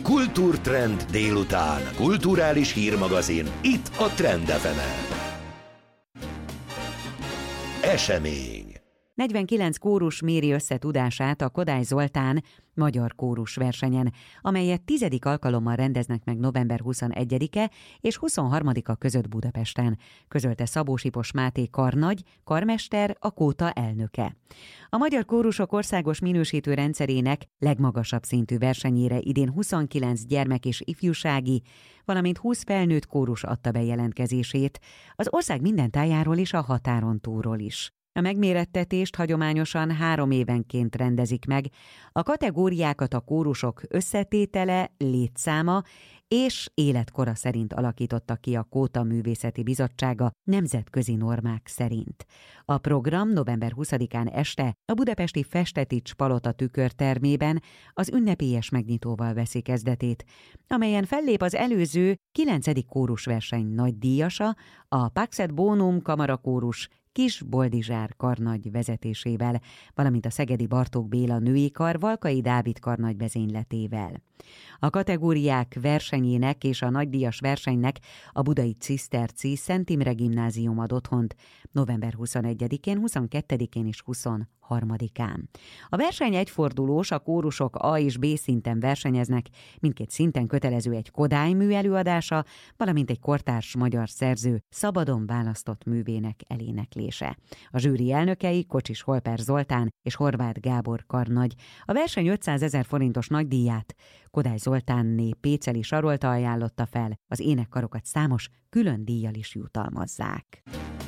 Kultúrtrend délután. Kulturális hírmagazin. Itt a Trend FM-en. Esemény. 49 kórus méri össze tudását a Kodály Zoltán magyar kórus versenyen, amelyet 10. alkalommal rendeznek meg november 21-e és 23-a között Budapesten, közölte Szabó Sipos Máté karnagy, karmester, a kóta elnöke. A magyar kórusok országos minősítő rendszerének legmagasabb szintű versenyére idén 29 gyermek és ifjúsági, valamint 20 felnőtt kórus adta be jelentkezését, az ország minden tájáról és a határon túlról is. A megmérettetést hagyományosan 3 évenként rendezik meg. A kategóriákat a kórusok összetétele, létszáma és életkora szerint alakította ki a Kóta Művészeti Bizottsága nemzetközi normák szerint. A program november 20-án este a budapesti Festetics Palota tükörtermében az ünnepélyes megnyitóval veszi kezdetét, amelyen fellép az előző 9. kórusverseny nagydíjasa, a Pax et Bonum kamarakórus Kis Boldizsár karnagy vezetésével, valamint a szegedi Bartók Béla női kar Valkai Dávid karnagy vezényletével. A kategóriák versenyének és a nagydíjas versenynek a budai Ciszterci Szent Imre Gimnázium ad otthont november 21-én, 22-én és 23-án. A verseny egyfordulós, a kórusok A és B szinten versenyeznek, mindkét szinten kötelező egy Kodály mű előadása, valamint egy kortárs magyar szerző szabadon választott művének eléneklése. A zsűri elnökei Kocsis Holper Zoltán és Horváth Gábor karnagy. A verseny 500 000 forintos nagydíját Kodály Zoltánné Péceli Sarolta ajánlotta fel, az énekkarokat számos külön díjjal is jutalmazzák.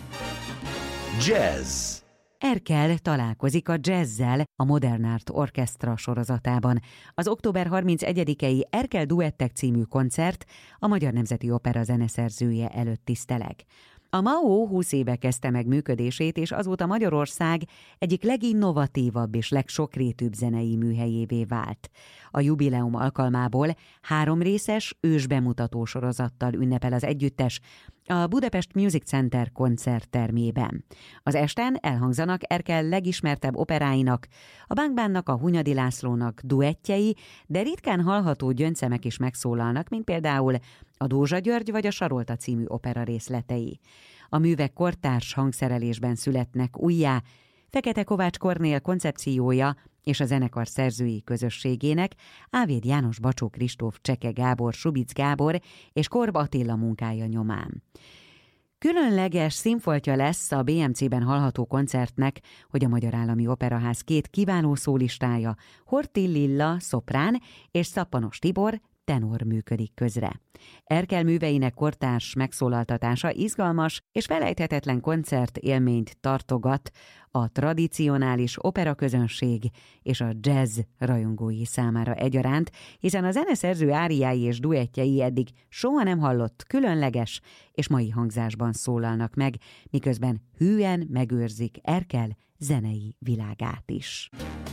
Jazz. Erkel találkozik a jazzzel a Modern Art Orchestra sorozatában. Az október 31-i Erkel Duettek című koncert a Magyar Nemzeti Opera zeneszerzője előtt tiszteleg. A MAO 20 éve kezdte meg működését, és azóta Magyarország egyik leginnovatívabb és legsokrétűbb zenei műhelyévé vált. A jubileum alkalmából 3 részes ősbemutató sorozattal ünnepel az együttes a Budapest Music Center koncerttermében. Az esten elhangzanak Erkel legismertebb operáinak, a Bánk-Bánnak, a Hunyadi Lászlónak duettjei, de ritkán hallható gyöngyszemek is megszólalnak, mint például a Dózsa György vagy a Sarolta című opera részletei. A művek kortárs hangszerelésben születnek újjá, Fekete Kovács Kornél koncepciója és a zenekar szerzői közösségének, Ávéd János, Bacsó Kristóf, Cseke Gábor, Subic Gábor és Korb Attila munkája nyomán. Különleges színfoltja lesz a BMC-ben hallható koncertnek, hogy a Magyar Állami Operaház 2 kiváló szólistája, Horthy Lilla, szoprán és Szappanos Tibor, tenor működik közre. Erkel műveinek kortárs megszólaltatása izgalmas és felejthetetlen koncertélményt tartogat a tradicionális operaközönség és a jazz rajongói számára egyaránt, hiszen a zeneszerző áriái és duettjei eddig soha nem hallott különleges és mai hangzásban szólalnak meg, miközben hűen megőrzik Erkel zenei világát is.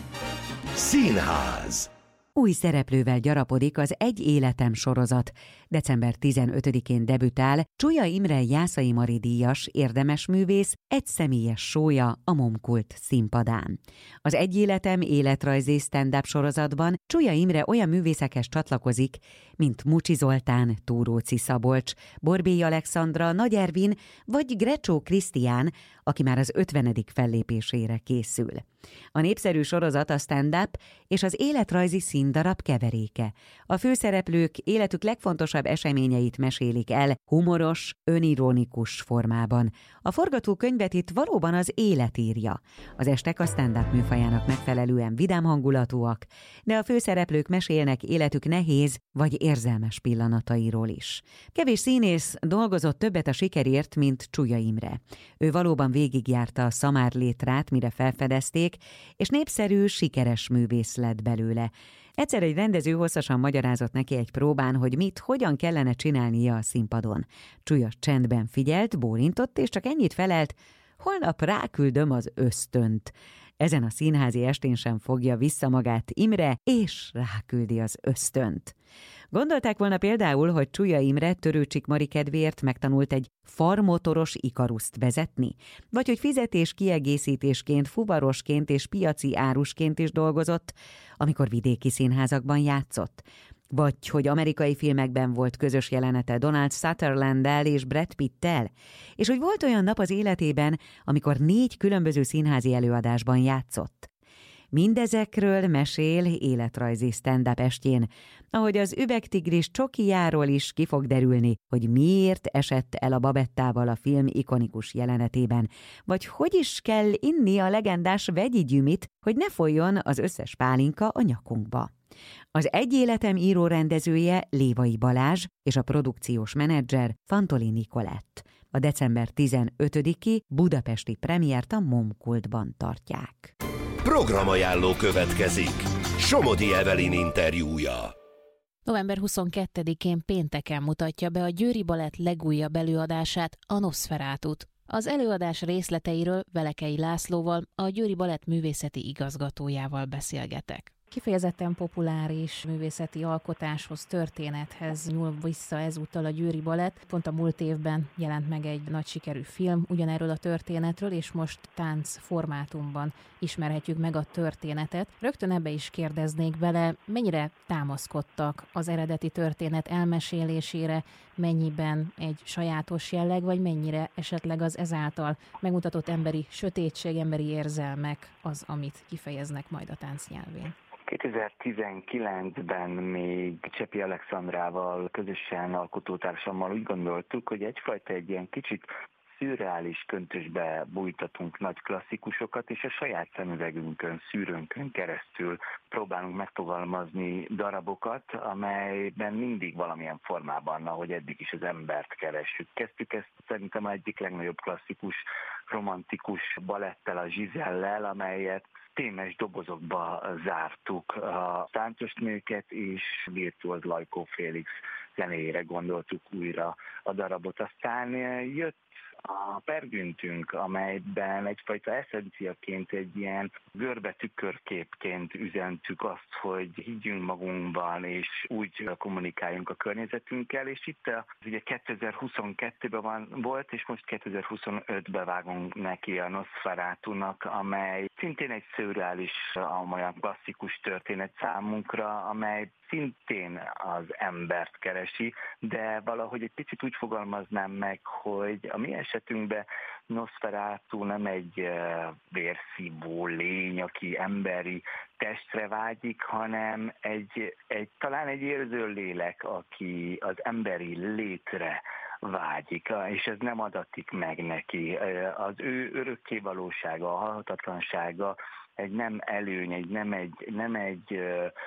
Színház. Új szereplővel gyarapodik az Egy életem sorozat. December 15-én debütál Csuja Imre Jászai Mari díjas érdemes művész egyszemélyes show-ja a Momkult színpadán. Az Egy életem életrajzi stand-up sorozatban Csuja Imre olyan művészekhez csatlakozik, mint Mucsi Zoltán, Túróci Szabolcs, Borbély Alexandra, Nagy Ervin vagy Grecsó Krisztián, aki már az 50. fellépésére készül. A népszerű sorozat a stand-up és az életrajzi színdarab keveréke. A főszereplők életük legfontosabb eseményeit mesélik el humoros, önironikus formában. A forgatókönyvet itt valóban az élet írja. Az estek a stand-up műfajának megfelelően vidám hangulatúak, de a főszereplők mesélnek életük nehéz vagy érzelmes pillanatairól is. Kevés színész dolgozott többet a sikerért, mint Csuja Imre. Ő valóban végigjárta a szamárlétrát, mire felfedezték, és népszerű, sikeres művész lett belőle. Egyszer egy rendező hosszasan magyarázott neki egy próbán, hogy mit, hogyan kellene csinálnia a színpadon. Csuja csendben figyelt, bólintott, és csak ennyit felelt: holnap ráküldöm az ösztönt. Ezen a színházi estén sem fogja vissza magát Imre, és ráküldi az ösztönt. Gondolták volna például, hogy Csuja Imre Törőcsik Mari kedvéért megtanult egy farmotoros Ikaruszt vezetni, vagy hogy fizetés kiegészítésként, fuvarosként és piaci árusként is dolgozott, amikor vidéki színházakban játszott. Vagy hogy amerikai filmekben volt közös jelenete Donald Sutherlanddel és Brad Pittel, és hogy volt olyan nap az életében, amikor 4 különböző színházi előadásban játszott. Mindezekről mesél életrajzi stand-up estjén, ahogy az Üvegtigris csokijáról is ki fog derülni, hogy miért esett el a Babettával a film ikonikus jelenetében, vagy hogy is kell inni a legendás vegyi gyümit, hogy ne folyjon az összes pálinka a nyakunkba. Az Egy életem író-rendezője Lévai Balázs és a produkciós menedzser Fantoli Nikolett. A december 15-i budapesti premiért a Momkultban tartják. Programajánló következik. Somodi Evelyn interjúja. November 22-én pénteken mutatja be a Győri Balett legújabb előadását, a Nosferatut. Az előadás részleteiről Velekei Lászlóval, a Győri Balett művészeti igazgatójával beszélgetek. Kifejezetten populáris művészeti alkotáshoz, történethez nyúl vissza ezúttal a Győri Balett. Pont a múlt évben jelent meg egy nagy sikerű film ugyanerről a történetről, és most tánc formátumban ismerhetjük meg a történetet. Rögtön ebbe is kérdeznék bele, mennyire támaszkodtak az eredeti történet elmesélésére, mennyiben egy sajátos jelleg, vagy mennyire esetleg az ezáltal megmutatott emberi sötétség, emberi érzelmek az, amit kifejeznek majd a tánc nyelvén. 2019-ben még Csepi Alexandrával, közösen alkotótársammal úgy gondoltuk, hogy egyfajta egy ilyen kicsit szürreális köntösbe bújtatunk nagy klasszikusokat, és a saját szemüvegünkön, szűrőnkön keresztül próbálunk megfogalmazni darabokat, amelyben mindig valamilyen formában, ahogy eddig is az embert keressük. Kezdtük ezt szerintem egyik legnagyobb klasszikus, romantikus balettel, a Gisellel, amelyet témes dobozokba zártuk a táncosnőket, és Virtuóz Lajkó Félix zenéjére gondoltuk újra a darabot. Aztán jött a Pergüntünk, amelyben egyfajta eszenciaként, egy ilyen görbetükörképként üzentük azt, hogy higgyünk magunkban, és úgy kommunikáljunk a környezetünkkel, és itt ugye 2022-ben volt, és most 2025-ben vágunk neki a Nosferatunak, amely szintén egy szürreális, olyan klasszikus történet számunkra, amely szintén az embert keresi, de valahogy egy picit úgy fogalmaznám meg, hogy a mi esetünkben Nosferatu nem egy vérszívó lény, aki emberi testre vágyik, hanem talán egy érző lélek, aki az emberi létre vágyik, és ez nem adatik meg neki. Az ő örökkévalósága, a halhatatlansága egy nem előny, nem egy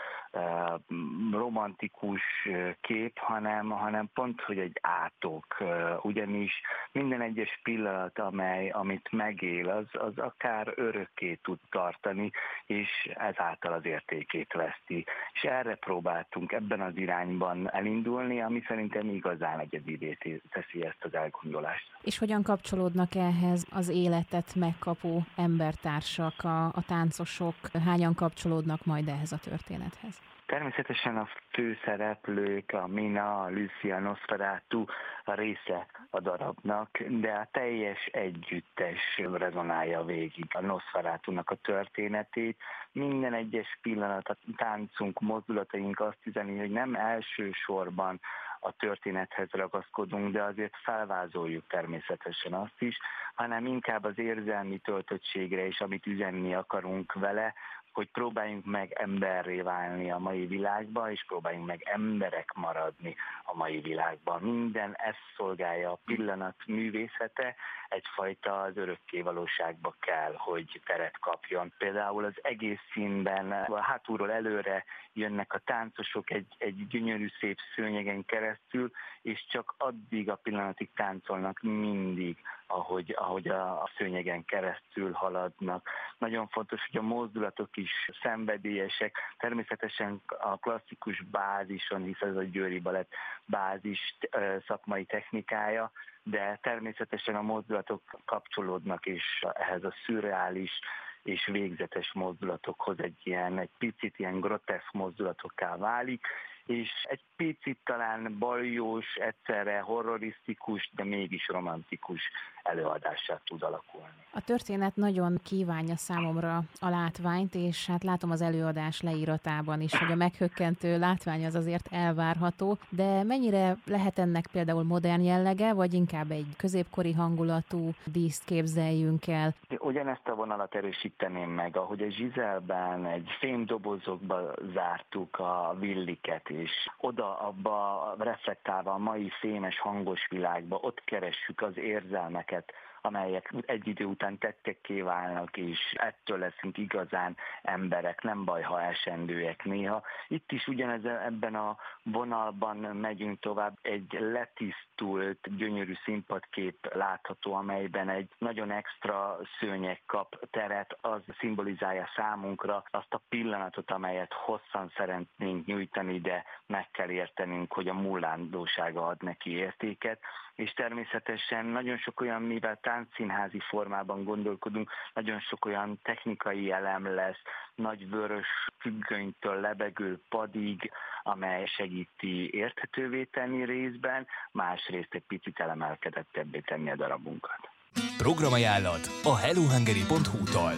romantikus kép, hanem pont, hogy egy átok. Ugyanis minden egyes pillanat, amit megél, az akár örökké tud tartani, és ezáltal az értékét veszti. És erre próbáltunk ebben az irányban elindulni, ami szerintem igazán egyedivé teszi ezt az elgondolást. És hogyan kapcsolódnak ehhez az életet megkapó embertársak, a táncosok? Hányan kapcsolódnak majd ehhez a történethez? Természetesen a főszereplők, a Mina, a Lucia, Nosferatu a része a darabnak, de a teljes együttes rezonálja végig a Nosferatunak a történetét. Minden egyes pillanat, a táncunk, mozdulataink azt üzeni, hogy nem elsősorban a történethez ragaszkodunk, de azért felvázoljuk természetesen azt is, hanem inkább az érzelmi töltöttségre és amit üzenni akarunk vele, hogy próbáljunk meg emberré válni a mai világban, és próbáljunk meg emberek maradni a mai világban. Minden ezt szolgálja a pillanat művészete, egyfajta az örökkévalóságba kell, hogy teret kapjon. Például az egész színben a hátulról előre jönnek a táncosok egy gyönyörű szép szőnyegen keresztül, és csak addig a pillanatig táncolnak mindig, ahogy a szőnyegen keresztül haladnak. Nagyon fontos, hogy a mozdulatok is szenvedélyesek. Természetesen a klasszikus bázison, hisz ez a Győri Balett bázis szakmai technikája, de természetesen a mozdulatok kapcsolódnak is ehhez a szürreális és végzetes mozdulatokhoz, egy picit ilyen groteszk mozdulatokká válik, és egy picit talán baljós, egyszerre horrorisztikus, de mégis romantikus előadássá tud alakulni. A történet nagyon kívánja számomra a látványt, és hát látom az előadás leíratában is, hogy a meghökkentő látvány az azért elvárható, de mennyire lehet ennek például modern jellege, vagy inkább egy középkori hangulatú díszt képzeljünk el? Ugyanezt a vonalat erősíteném meg, ahogy a Zsizelben egy fémdobozokba zártuk a villiket, és oda abba reflektálva a mai fémes hangos világba, ott keressük az érzelmeket, amelyek egy idő után tettekké válnak, és ettől leszünk igazán emberek, nem baj, ha esendőek néha. Itt is ebben a vonalban megyünk tovább, egy letisztult, gyönyörű színpadkép látható, amelyben egy nagyon extra szőnyeg kap teret, az szimbolizálja számunkra azt a pillanatot, amelyet hosszan szeretnénk nyújtani, de meg kell értenünk, hogy a mullándósága ad neki értéket, és természetesen nagyon sok olyan, mivel táncszínházi formában gondolkodunk, nagyon sok olyan technikai elem lesz, nagy vörös függönytől lebegő padig, amely segíti érthetővé tenni részben, másrészt egy picit elemelkedettebbé tenni a darabunkat. Programajánlat a hellohungary.hu-tól.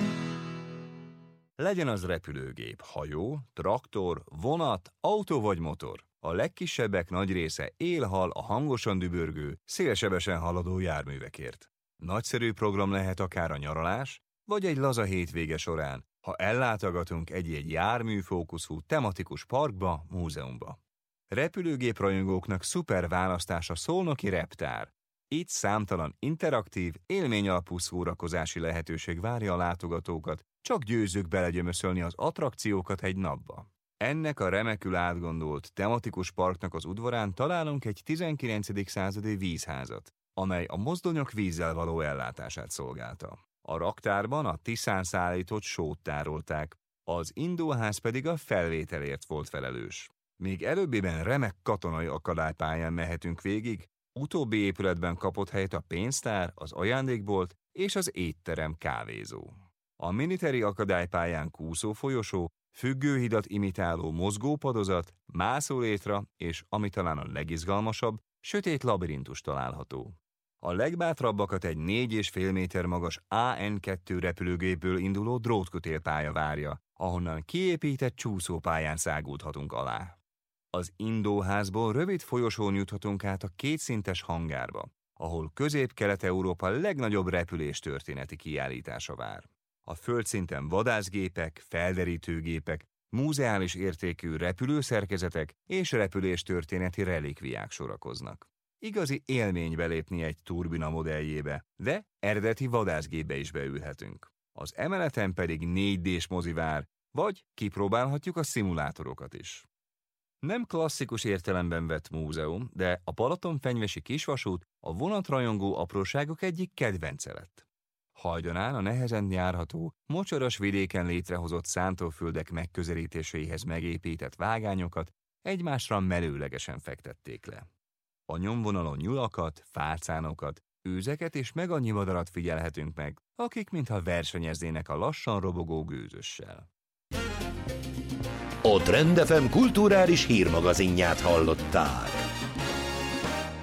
Legyen az repülőgép, hajó, traktor, vonat, autó vagy motor. A legkisebbek nagy része él-hal a hangosan dübörgő, szélsebesen haladó járművekért. Nagyszerű program lehet akár a nyaralás, vagy egy laza hétvége során, ha ellátogatunk egy járműfókuszú tematikus parkba, múzeumba. Repülőgép rajongóknak szuper választás a szolnoki reptár. Itt számtalan interaktív, élményalapú szórakozási lehetőség várja a látogatókat, csak győzzük belegyömöszölni az attrakciókat egy napba. Ennek a remekül átgondolt, tematikus parknak az udvarán találunk egy 19. századi vízházat, amely a mozdonyok vízzel való ellátását szolgálta. A raktárban a Tiszán szállított sót tárolták, az indóház pedig a felvételért volt felelős. Még előbbiben remek katonai akadálypályán mehetünk végig, utóbbi épületben kapott helyet a pénztár, az ajándékbolt és az étterem kávézó. A military akadálypályán kúszó folyosó, függőhidat imitáló mozgópadozat, mászólétra és, ami talán a legizgalmasabb, sötét labirintus található. A legbátrabbakat egy 4,5 méter magas AN-2 repülőgépből induló drótkötélpálya várja, ahonnan kiépített csúszópályán száguldhatunk alá. Az indóházból rövid folyosón juthatunk át a kétszintes hangárba, ahol Közép-Kelet-Európa legnagyobb repüléstörténeti kiállítása vár. A földszinten vadászgépek, felderítőgépek, múzeális értékű repülőszerkezetek és repüléstörténeti relikviák sorakoznak. Igazi élmény belépni egy turbina modelljébe, de eredeti vadászgépbe is beülhetünk. Az emeleten pedig 4D-s mozi vár, vagy kipróbálhatjuk a szimulátorokat is. Nem klasszikus értelemben vett múzeum, de a Balatonfenyvesi kisvasút a vonatrajongó apróságok egyik kedvence lett. Hajdanán a nehezen járható, mocsaras vidéken létrehozott szántóföldek megközelítéséhez megépített vágányokat egymásra merőlegesen fektették le. A nyomvonalon nyulakat, fácánokat, őzeket és meg annyi madarat figyelhetünk meg, akik mintha versenyeznének a lassan robogó gőzössel. A Trend FM kulturális hírmagazinját hallottál.